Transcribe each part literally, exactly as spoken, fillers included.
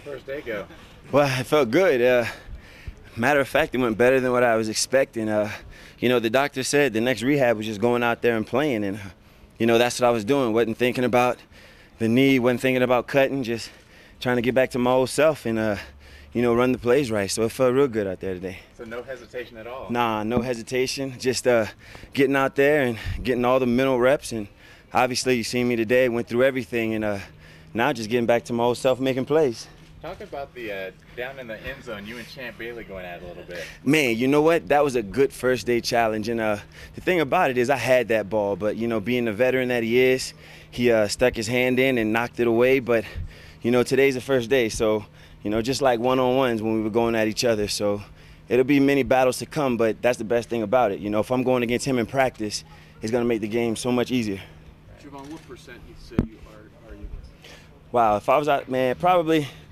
first day go? Well, it felt good. Uh, matter of fact, it went better than what I was expecting. Uh, you know, the doctor said the next rehab was just going out there and playing, and, uh, you know, that's what I was doing. Wasn't thinking about the knee, wasn't thinking about cutting, just trying to get back to my old self and, uh, you know, run the plays right. So it felt real good out there today. So no hesitation at all? Nah, no hesitation. Just uh, getting out there and getting all the mental reps. And obviously, you seen me today, went through everything, and uh, now just getting back to my old self, making plays. Talk about the uh, down in the end zone, you and Champ Bailey going at it a little bit. Man, you know what? That was a good first day challenge. And uh, the thing about it is I had that ball, but, you know, being the veteran that he is, he uh, stuck his hand in and knocked it away. But, you know, today's the first day. So, you know, just like one-on-ones when we were going at each other. So it'll be many battles to come, but that's the best thing about it. You know, if I'm going against him in practice, it's going to make the game so much easier. Javon, what percent you say you are, are you? Wow, if I was out, man, probably –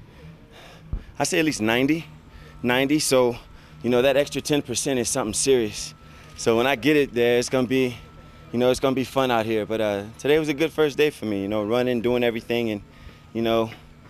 I say at least ninety, ninety. So, you know, that extra ten percent is something serious. So when I get it there, it's gonna be, you know, it's gonna be fun out here. But uh, today was a good first day for me. You know, running, doing everything, and you know,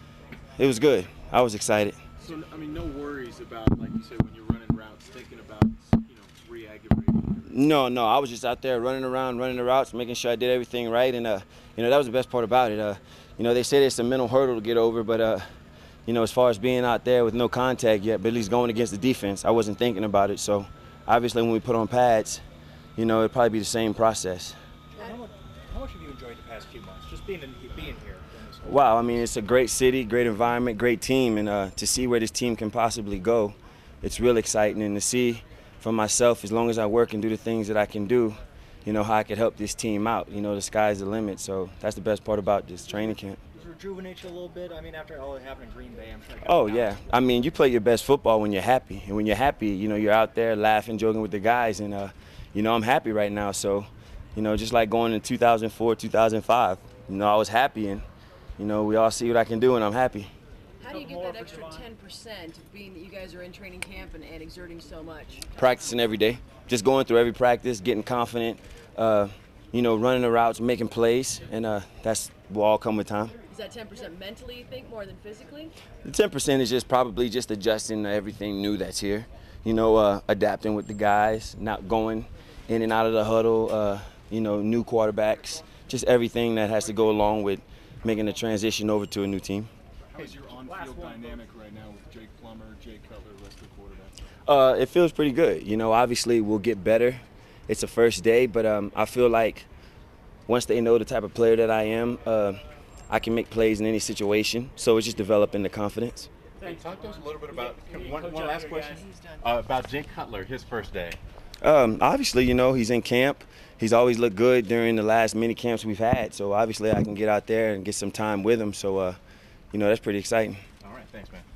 it was good. I was excited. So I mean, no worries about, like you said, when you're running routes, thinking about, you know, re-aggravating. No, no, I was just out there running around, running the routes, making sure I did everything right, and uh, you know, that was the best part about it. Uh, you know, they say it's a mental hurdle to get over, but uh. You know, as far as being out there with no contact yet, but at least going against the defense, I wasn't thinking about it. So, obviously, when we put on pads, you know, it'd probably be the same process. How much, how much have you enjoyed the past few months, just being in, being here? Wow, I mean, it's a great city, great environment, great team, and uh, to see where this team can possibly go, it's real exciting. And to see for myself, as long as I work and do the things that I can do, you know, how I could help this team out. You know, the sky's the limit. So that's the best part about this training camp. Rejuvenate you a little bit? I mean, after all that happened in Green Bay, I'm sure. Oh, yeah. I mean, you play your best football when you're happy. And when you're happy, you know, you're out there laughing, joking with the guys. And, uh, you know, I'm happy right now. So, you know, just like going in two thousand four, two thousand five, you know, I was happy. And, you know, we all see what I can do, and I'm happy. How do you get that extra ten percent, being that you guys are in training camp and, and exerting so much? Practicing every day. Just going through every practice, getting confident, uh, you know, running the routes, making plays. And uh, that's will all come with time. Is that ten percent mentally, you think, more than physically? The ten percent is just probably just adjusting to everything new that's here. You know, uh, adapting with the guys, not going in and out of the huddle, uh, you know, new quarterbacks, just everything that has to go along with making the transition over to a new team. How's your on-field dynamic right now with Jake Plummer, Jay Cutler, rest of the quarterback? Uh, it feels pretty good. You know, obviously we'll get better. It's a first day, but um, I feel like once they know the type of player that I am, uh, I can make plays in any situation, so it's just developing the confidence. Hey, talk to us a little bit about one, one last question uh, about Jay Cutler, his first day. Um, obviously, you know, he's in camp. He's always looked good during the last mini camps we've had, so obviously I can get out there and get some time with him. So, uh, you know, that's pretty exciting. All right, thanks, man.